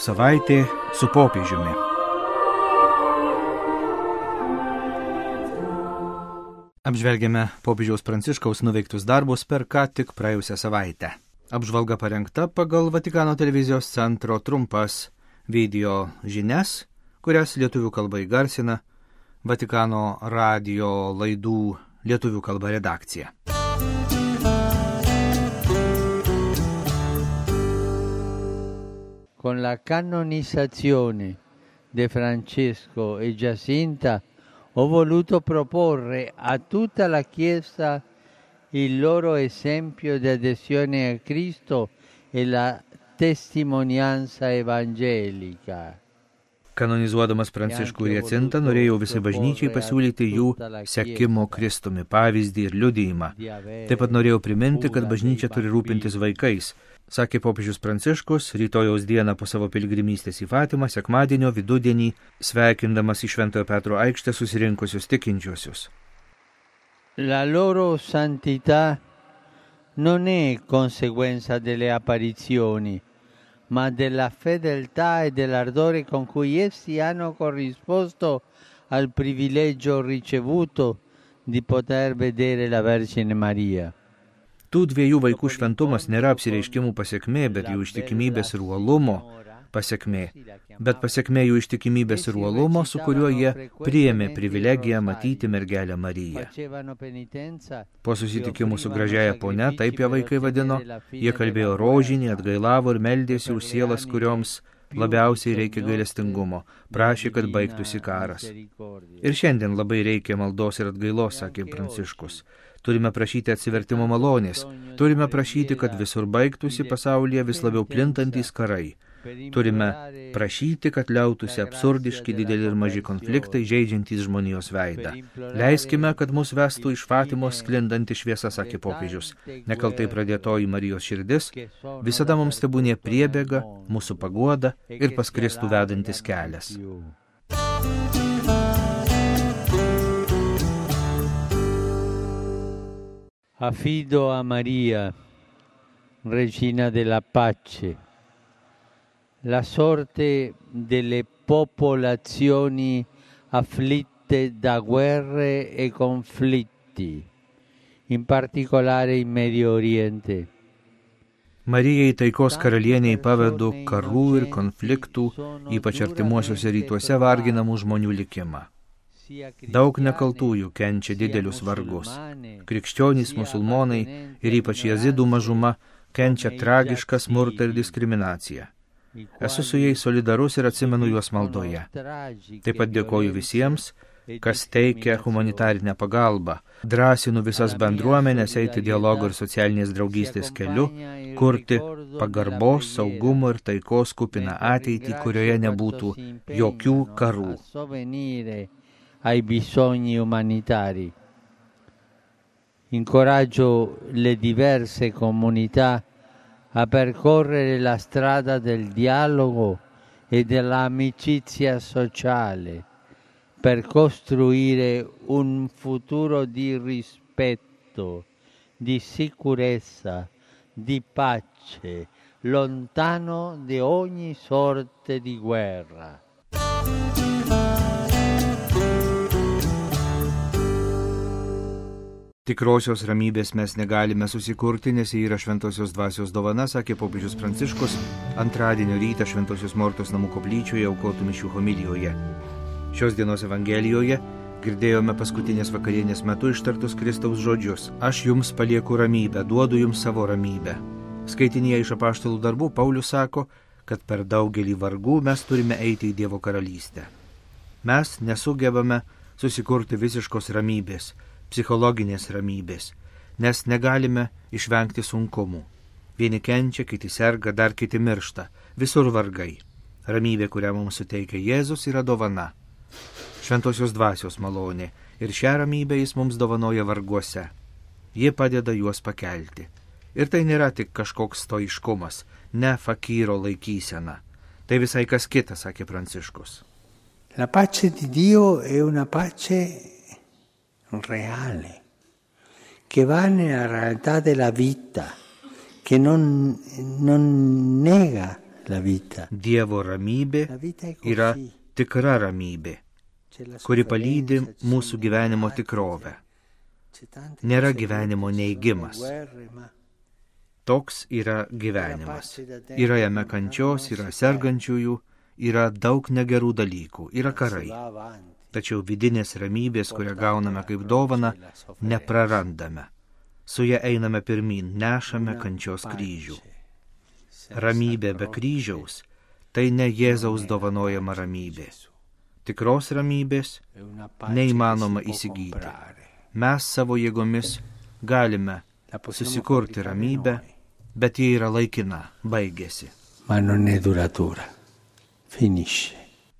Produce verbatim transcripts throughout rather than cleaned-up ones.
Savaitė su popiežiumi. Apžvelgiame popiežiaus Pranciškaus nuveiktus darbus per ką tik praėjusią savaitę. Apžvalga parengta pagal Vatikano televizijos centro trumpas video žinias, kurias lietuvių kalba įgarsina Vatikano radijo laidų lietuvių kalba redakcija. Con la canonizzazione di Francesco e Giacinta ho voluto proporre a tutta la Chiesa il loro esempio di adesione a Cristo e la testimonianza evangelica. Kanonizuodamas Pranciškų ir Jacintą, norėjau visai bažnyčiai pasiūlyti jų sekimo Kristumi pavyzdį ir liudijimą. Taip pat norėjau priminti, kad bažnyčia turi rūpintis vaikais, sakė popiežius Pranciškus rytojaus dieną po savo piligrimystės į Fatimą, sekmadienio vidudienį, sveikindamas į Šventojo Petro aikštę susirinkusius tikinčiuosius. La loro santità non è conseguenza delle apparizioni, ma della fedeltà e dell'ardore con cui essi hanno corrisposto al privilegio ricevuto di poter vedere la Vergine Maria. Tų dviejų vaikų šventumas nėra apsireiškimų pasekmė, bet jų ištikimybės ir uolumo pasekmė, bet pasekmė jų ištikimybės ir uolumo, su kuriuo jie priėmė privilegiją matyti mergelę Mariją. Po susitikimų su gražiaja ponia, taip ją vaikai vadino, jie kalbėjo rožinį, atgailavo ir meldėsi už sielas, kurioms labiausiai reikia gailestingumo, prašė, kad baigtųsi karas. Ir šiandien labai reikia maldos ir atgailos, sakė Pranciškus. Turime prašyti atsivertimo malonės, turime prašyti, kad visur baigtųsi pasaulyje vis labiau plintantys karai. Turime prašyti, kad liautųsi absurdiški dideli ir maži konfliktai, žeidžiantys žmonijos veidą. Leiskime, kad mus vestų iš Fatimos sklindanti šviesa, sakė popiežius. Nekaltai pradėtoji Marijos širdis, visada mums tebūnė priebėga, mūsų paguoda ir pas Kristų vedantis kelias. Affido a Maria, Regina della Pace, la sorte delle popolazioni afflitte da guerre e conflitti, in particolare in Medio Oriente. Marijai taikos karalieniai pavedu karų ir konfliktų, ypač artimuosiuose rytuose varginamų žmonių likimą. Daug nekaltųjų kenčia didelius vargus. Krikščionys, musulmonai ir ypač jazidų mažuma kenčia tragišką smurtą ir diskriminaciją. Esu su jais solidarus ir atsimenu juos maldoje. Taip pat dėkoju visiems, kas teikia humanitarinę pagalbą. Drąsinu visas bendruomenės eiti dialogo ir socialinės draugystės keliu, kurti pagarbos, saugumo ir taikos kupiną ateitį, kurioje nebūtų jokių karų. Ai bisogni umanitari. Incoraggio le diverse comunità a percorrere la strada del dialogo e dell'amicizia sociale per costruire un futuro di rispetto, di sicurezza, di pace, lontano di ogni sorte di guerra. Tikrosios ramybės mes negalime susikurti, nes jie yra šventosios dvasios dovana, sakė popiežius Pranciškus antradienio rytą Šventosios Mortos namų koplyčioje aukotų mišių homilijoje. Šios dienos Evangelijoje girdėjome paskutinės vakarienės metu ištartus Kristaus žodžius: Aš jums palieku ramybę, duodu jums savo ramybę. Skaitinėje iš apaštalų darbų Paulius sako, kad per daugelį vargų mes turime eiti į Dievo karalystę. Mes nesugebame susikurti visiškos ramybės, psichologinės ramybės, nes negalime išvengti sunkumų. Vieni kenčia, kiti serga, dar kiti miršta. Visur vargai. Ramybė, kurią mums suteikia Jėzus, yra dovana. Šventosios dvasios malonė. Ir šią ramybę jis mums dovanoja varguose. Ji padeda juos pakelti. Ir tai nėra tik kažkoks stoiškumas, ne fakyro laikysena. Tai visai kas kita, sakė Pranciškus. La pace di Dio è una pace reale, che va nella realtà della vita, che non, non nega la vita. Dievo ramybė La vita è yra così. tikra ramybė, C'è la kuri sofferenza, palydi ci sono mūsų le gyvenimo malattie, tikrovę. c'è tante Nėra cose gyvenimo brutte, ci sono neigimas. le guerre, ma Toks yra gyvenimas. Yra jame kančios, yra sergančiųjų, yra daug negerų dalykų, yra karai. va avanti. Tačiau vidinės ramybės, kurią gauname kaip dovaną, neprarandame. Su ja einame pirmin, nešame kančios kryžių. Ramybė be kryžiaus – tai ne Jėzaus dovanojama ramybė. Tikros ramybės neįmanoma įsigyti. Mes savo jėgomis galime susikurti ramybę, bet ji yra laikina, baigėsi. Ma non è duratura, finisce.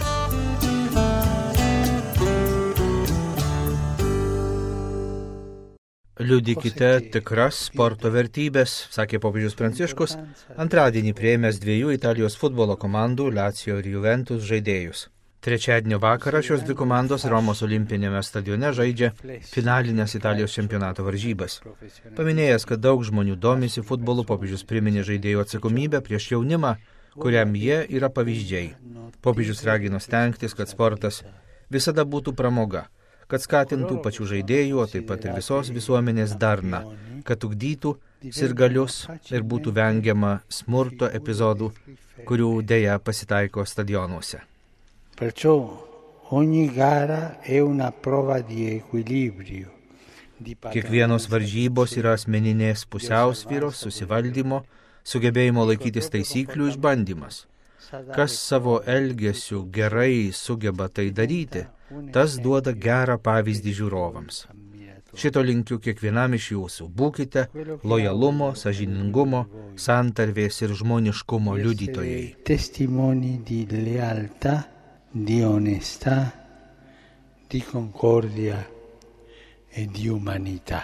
Liudykite tikras sporto vertybės, sakė popiežius Pranciškus, antradienį priėmęs dviejų Italijos futbolo komandų Lazio ir Juventus žaidėjus. Trečiadienio vakarą šios dvi komandos Romos olimpinėme stadione žaidžia finalinės Italijos čempionato varžybas. Paminėjęs, kad daug žmonių domisi futbolu, popiežius priminė žaidėjų atsakomybę prieš jaunimą, kuriam jie yra pavyzdžiai. Popiežius ragino stengtis, kad sportas visada būtų pramoga, kad skatintų pačių žaidėjų, o taip pat ir visos visuomenės darną, kad ugdytų sirgalius ir būtų vengiama smurto epizodų, kurių dėja pasitaiko stadionuose. Perciò ogni gara è una prova di equilibrio. Di Kiekvienos varžybos yra asmeninės pusiausvyros, susivaldymo, sugebėjimo laikytis taisyklių išbandymas. Kas savo elgesiu gerai sugeba tai daryti, tas duoda gerą pavyzdį žiūrovams. Šito linkiu kiekvienam iš jūsų. Būkite lojalumo, sąžiningumo, santarvės ir žmoniškumo liudytojai. Testimoni di lealtà, di onestà, di concordia e di umanità.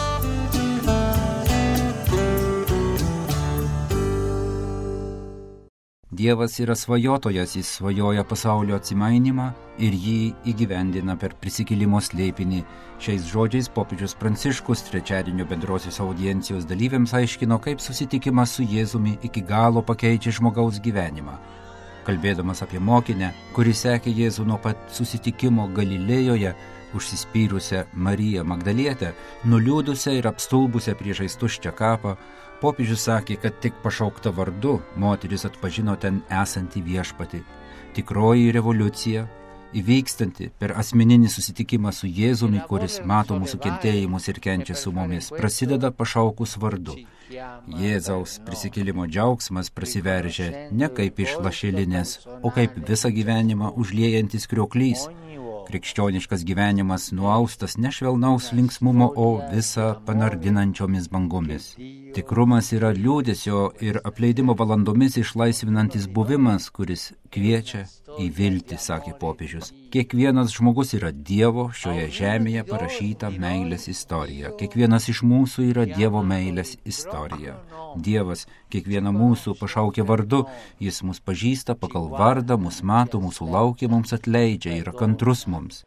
Dievas yra svajotojas, jis svajoja pasaulio atsimainimą ir jį įgyvendina per prisikėlimo slėpinį. Šiais žodžiais popiežius Pranciškus trečiadienio bendrosios audiencijos dalyviams aiškino, kaip susitikimas su Jėzumi iki galo pakeičia žmogaus gyvenimą. Kalbėdamas apie mokinę, kuri sekė Jėzų nuo pat susitikimo Galilėjoje, užsispyrusią Mariją Magdalietę, nuliūdusią ir apstulbusią priešais tuščią kapą, popiežius sakė, kad tik pašaukta vardu moteris atpažino ten esantį viešpatį. Tikroji revoliucija, įvykstanti per asmeninį susitikimą su Jėzumi, kuris mato mūsų kentėjimus ir kenčia su mumis, prasideda pašaukus vardu. Jėzaus prisikėlimo džiaugsmas prasiveržia ne kaip iš lašelinės, o kaip visą gyvenimą užliejantis krioklys. Krikščioniškas gyvenimas nuaustas ne švelnaus linksmumo, o visą panardinančiomis bangomis. Tikrumas yra liūdesio ir apleidimo valandomis išlaisvinantis buvimas, kuris kviečia į viltį, sakė popiežius. Kiekvienas žmogus yra Dievo šioje žemėje parašyta meilės istorija. Kiekvienas iš mūsų yra Dievo meilės istorija. Dievas kiekvieną mūsų pašaukia vardu, jis mus pažįsta pagal vardą, mus mato, mūsų laukia, mums atleidžia, yra kantrus mums.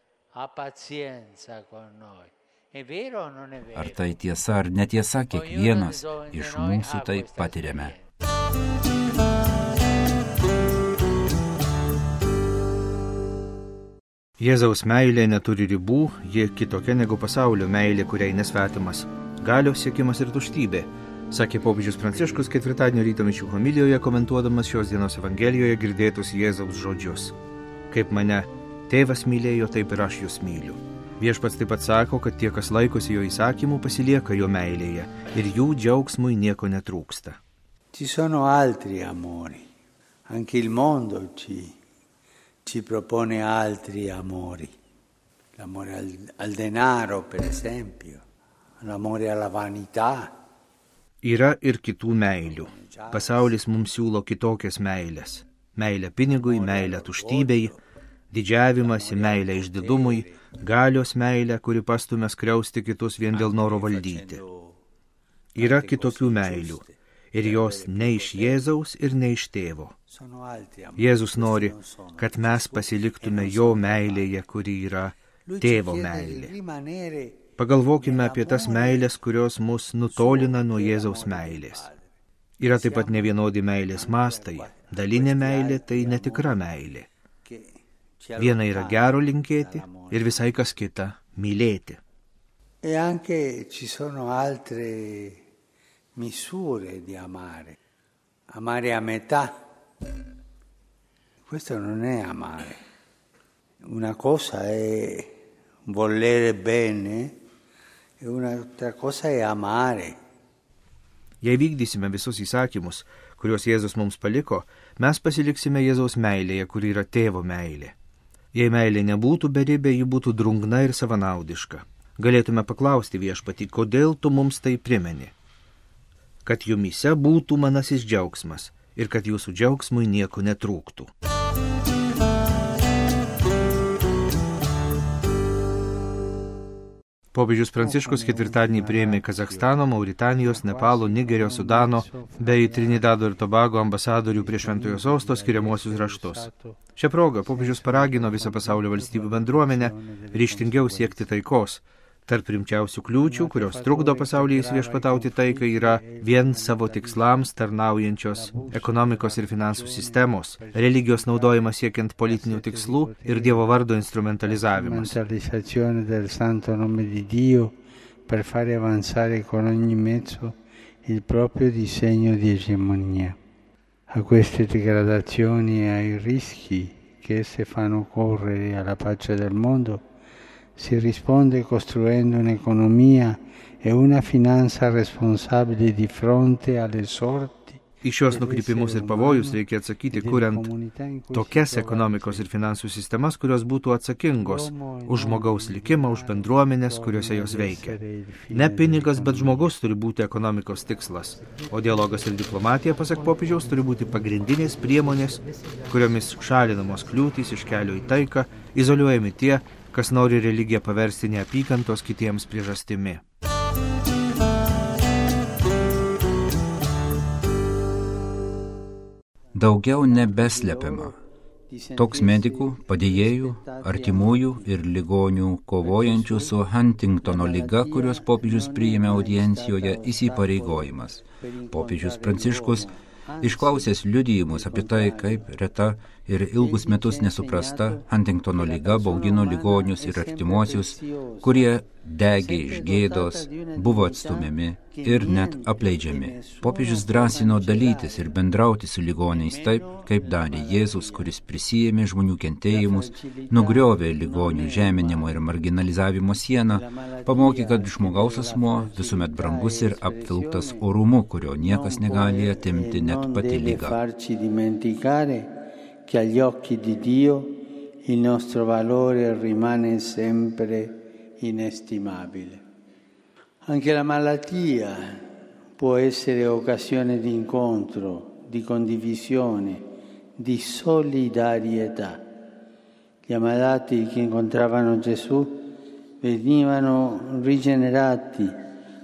Ar tai tiesa ar netiesa, kiekvienas iš mūsų tai patiriame. Jėzaus meilė neturi ribų, ji kitokia negu pasaulio meilė, kuriai nesvetimas galios siekimas ir tuštybė, sakė popiežius Pranciškus ketvirtadienio ryto mišių homilijoje, komentuodamas šios dienos evangelijoje girdėtus Jėzaus žodžius. Kaip mane tėvas mylėjo, taip ir aš jūs myliu. Viešpats taip pat sako, kad tie, kas laikosi jo įsakymų, pasilieka jo meilėje ir jų džiaugsmui nieko netrūksta. Ci sono altri amori, anche il mondo ci, ci propone altri amori, l'amore al, al denaro per esempio, l'amore alla vanità. Yra ir kitų meilių. Pasaulis mums siūlo kitokias meilės. Meilę pinigui, meilę tuštybei, didžiavimąsi, meilę išdidumui, galios meilę, kuri pastumia skriausti kitus vien dėl noro valdyti. Yra kitokių meilių. Ir jos ne iš Jėzaus ir ne iš tėvo. Jėzus nori, kad mes pasiliktume jo meilėje, kuri yra tėvo meilė. Pagalvokime apie tas meilės, kurios mus nutolina nuo Jėzaus meilės. Yra taip pat nevienodi meilės mastai, Dalinė meilė tai netikra meilė. Viena yra gero linkėti ir visai kas kita mylėti. E anche ci sono altre misure di amare. Amare a metà. Questo non è amare. Una cosa è volere bene e un'altra cosa è amare. Jei vykdysime visus įsakymus, kuriuos Jėzus mums paliko, mes pasiliksime Jėzaus meilėje, kuri yra tėvo meilė. Jei meilė nebūtų beribė, ji būtų drungna ir savanaudiška. Galėtume paklausti Viešpatį, kodėl tu mums tai primeni? Kad jumyse būtų manasis džiaugsmas ir kad jūsų džiaugsmui nieko netrūktų. Popiežius Pranciškus ketvirtadienį priėmė Kazachstano, Mauritanijos, Nepalo, Nigerio, Sudano bei Trinidado ir Tobago ambasadorių prie Šventojo Sosto skiriamuosius raštus. Šią progą popiežius paragino visą pasaulio valstybių bendruomenę ryžtingiau siekti taikos. Tarp rimčiausių kliūčių, kurios trukdo pasaulyje įsiviešpatauti taikai, yra vien savo tikslams tarnaujančios ekonomikos ir finansų sistemos, religijos naudojimas siekiant politinių tikslų ir Dievo vardo instrumentalizavimas. Del santo nome di Dio per fare avanzare con ogni mezzo il proprio disegno di egemonia. A queste degradazioni e ai rischi che esse fanno correre alla pace del mondo si risponde costruendo un'economia e una finanza responsabili di fronte alle sorti. Į šios nukrypimus ir pavojus reikia atsakyti, kuriant tokias ekonomikos ir finansų sistemas, kurios būtų atsakingos už žmogaus likimą, už bendruomenės, kuriuose jos veikia. Ne pinigas, bet žmogus turi būti ekonomikos tikslas, o dialogas ir diplomatija, pasak popiežiaus, turi būti pagrindinės priemonės, kuriomis šalinamos kliūtys iš kelio į taiką, izoliuojami tie, kas nori religiją paversti neapykantos kitiems priežastimi. Daugiau nebeslepiama. Toks medikų, padėjėjų, artimųjų ir ligonių kovojančių su Huntingtono liga, kurios popiežius priėmė audiencijoje, įsipareigojimas. Popiežius Pranciškus, išklausęs liudijimus apie tai, kaip reta ir ilgus metus nesuprasta Huntingtono liga baugino ligonius ir artimuosius, kurie degė iš gėdos, buvo atstumiami ir net apleidžiami. Popiežius drąsino dalytis ir bendrauti su ligoniais taip, kaip darė Jėzus, kuris prisijėmė žmonių kentėjimus, nugriovė ligonių žeminimo ir marginalizavimo sieną, pamokė, kad žmogaus asmuo visuomet brangus ir apvilktas orumu, kurio niekas negali atimti net pati liga. Che agli occhi di Dio il nostro valore rimane sempre inestimabile. Anche la malattia può essere occasione di incontro, di condivisione, di solidarietà. Gli ammalati che incontravano Gesù venivano rigenerati.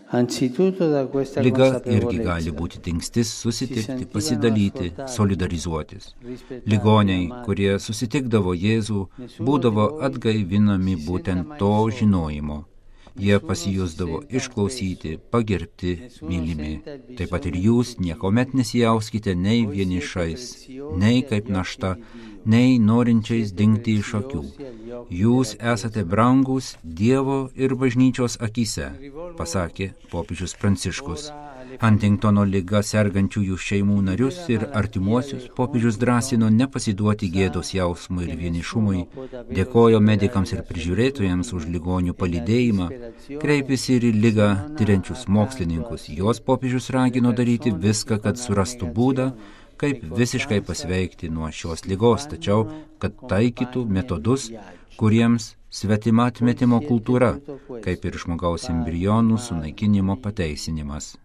Liga irgi gali būti dingstis susitikti, pasidalyti, solidarizuotis. Ligoniai, kurie susitikdavo Jėzų, būdavo atgaivinami būtent to žinojimo. Jie pasijusdavo išklausyti, pagerbti, mylimi. Taip pat ir jūs niekuomet nesijauskite nei vienišais, nei kaip našta, nei norinčiais dingti iš akių. Jūs esate brangus Dievo ir bažnyčios akyse, pasakė popiežius Pranciškus. Huntingtono liga sergančiųjų šeimų narius ir artimuosius popiežius drąsino nepasiduoti gėdos jausmui ir vienišumui, dėkojo medikams ir prižiūrėtojams už ligonių palydėjimą, kreipėsi ir į ligą tyriančius mokslininkus. Jos popiežius ragino daryti viską, kad surastų būdą, kaip visiškai pasveikti nuo šios ligos, tačiau kad taikytų metodus, kuriems svetima atmetimo kultūra, kaip ir žmogaus embrionų sunaikinimo pateisinimas.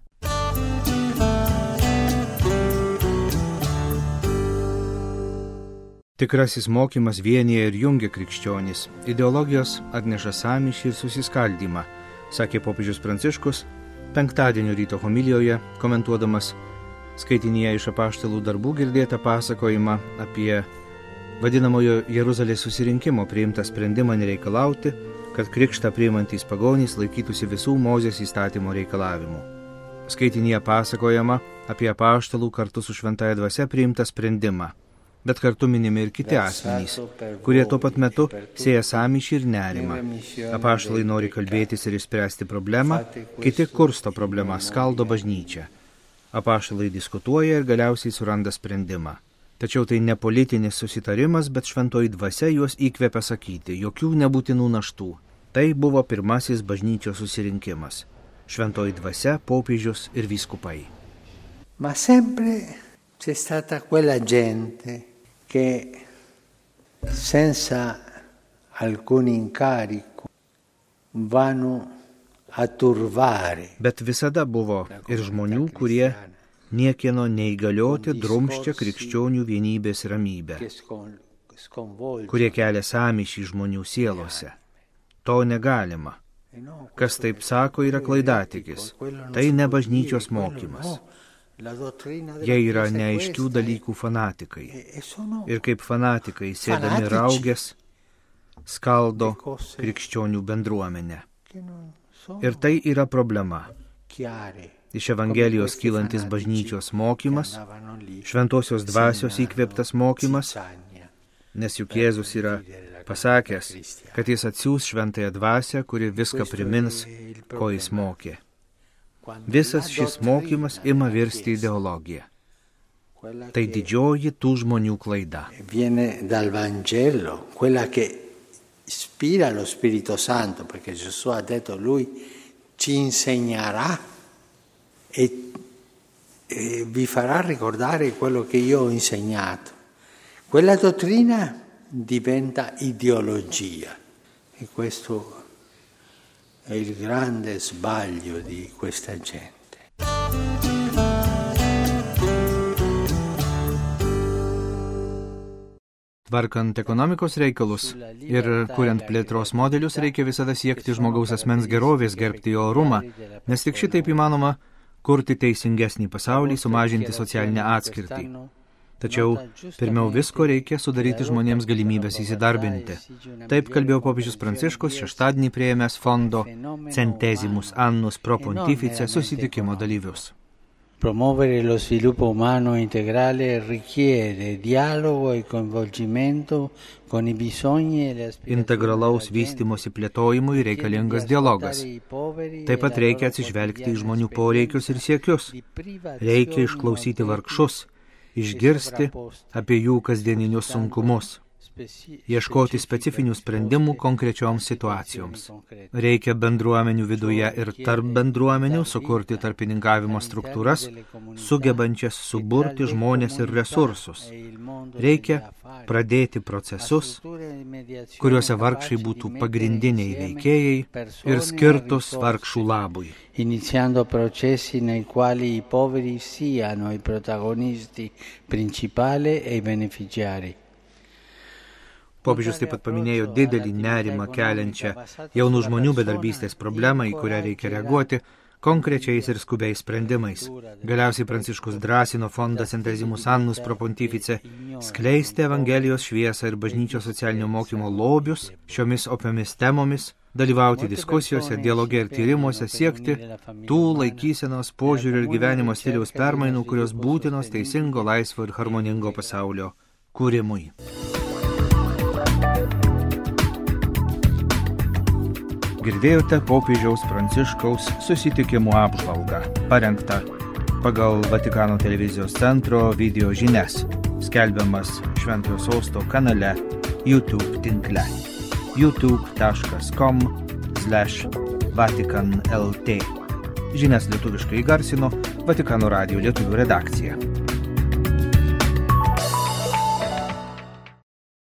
Tikrasis mokymas vienyje ir jungia krikščionis. Ideologijos atneša sąmyšį ir susiskaldymą, sakė popiežius Pranciškus penktadienio ryto homilijoje, komentuodamas skaitinyje iš apaštalų darbų girdėtą pasakojimą apie vadinamojo Jeruzalės susirinkimo priimtą sprendimą nereikalauti, kad krikštą priimantys pagonys laikytųsi visų Mozės įstatymo reikalavimų. Skaitinyje pasakojama apie apaštalų kartu su šventąja dvasia priimtą sprendimą, bet kartu minimi ir kiti asmenys, kurie tuo pat metu sieja sąmyšį ir nerimą. Apaštalai nori kalbėtis ir išspręsti problemą, kiti kursto problemą, skaldo bažnyčią. Apaštalai diskutuoja ir galiausiai suranda sprendimą. Tačiau tai ne politinis susitarimas, bet šventoji dvasia juos įkvepia sakyti, jokių nebūtinų naštų. Tai buvo pirmasis bažnyčios susirinkimas. Šventoji dvasia, popiežius ir vyskupai. Ma sempre c'è stata quella gente che senza alcun incarico vanno a turvare. Bet visada buvo ir žmonių, kurie niekieno neįgalioti drumsčia krikščionių vienybės ramybę, kurie kelia sąmyšį žmonių sielose. To negalima. Kas taip sako, yra klaidatikis. Tai ne bažnyčios mokymas. Jie yra neaiškių dalykų fanatikai. Ir kaip fanatikai, sėdami raugės, skaldo krikščionių bendruomenę. Ir tai yra problema. Iš Evangelijos kylantis bažnyčios mokymas, šventosios dvasios įkvėptas mokymas, nes juk Jėzus yra pasakęs, kad jis atsiųs šventąją dvasią, kuri viską primins, ko jis mokė. Visas šis mokymas ima virsti ideologiją. Tai didžioji tų žmonių klaida. Viene dal Vangelo, quella che ispira lo Spirito Santo, perché Gesù ha detto, lui ci insegnerà e, e vi farà ricordare quello che io ho insegnato. Quella dottrina diventa ideologia e questo è il grande sbaglio di questa gente. Tvarkant ekonomikos reikalus ir kuriant plėtros modelius reikia visada siekti žmogaus asmens gerovės, gerbti jo orumą, nes tik šitaip įmanoma kurti teisingesnį pasaulį, sumažinti socialinę atskirtį. Tačiau pirmiau visko reikia sudaryti žmonėms galimybės įsidarbinti. Taip kalbėjo popiežius Pranciškus šeštadienį priėmęs fondo Centesimus Annus Pro Pontifice susitikimo dalyvius. Promuovere lo sviluppo umano integrale richiede dialogo e coinvolgimento con i bisogni e le aspirazioni. Integralaus vystymosi plėtojimui reikalingas dialogas. Taip pat reikia atsižvelgti į žmonių poreikius ir siekius. Reikia išklausyti vargšus, išgirsti apie jų kasdieninius sunkumus, ieškoti specifinių sprendimų konkrečioms situacijoms. Reikia bendruomenių viduje ir tarp bendruomenių sukurti tarpininkavimo struktūras, sugebančias suburti žmonės ir resursus. Reikia pradėti procesus, kuriuose vargšai būtų pagrindiniai veikėjai ir skirtus vargšų labui. Iniziando processi nei quali i poveri siano i protagonisti principali e i beneficiari. Popiežius taip pat paminėjo didelį nerimą keliančią jaunų žmonių bedarbystės problemą, į kurią reikia reaguoti konkrečiais ir skubiais sprendimais. Galiausiai Pranciškus drąsino fondą Centesimus Annus Pro Pontifice skleisti Evangelijos šviesą ir bažnyčios socialinio mokymo lobius šiomis opiomis temomis, dalyvauti diskusijose, dialoge ir tyrimuose, siekti tų laikysenos, požiūrių ir gyvenimo stiliaus permainų, kurios būtinos teisingo, laisvo ir harmoningo pasaulio kūrimui. Girdėjote popiežiaus Pranciškaus susitikimų apžvalgą, parengtą pagal Vatikano televizijos centro video žinias, skelbiamas Šventojo Sosto kanale YouTube tinkle youtube taškas com slash vatican lt. Žinias lietuviškai įgarsino Vatikano radijo lietuvių redakcija.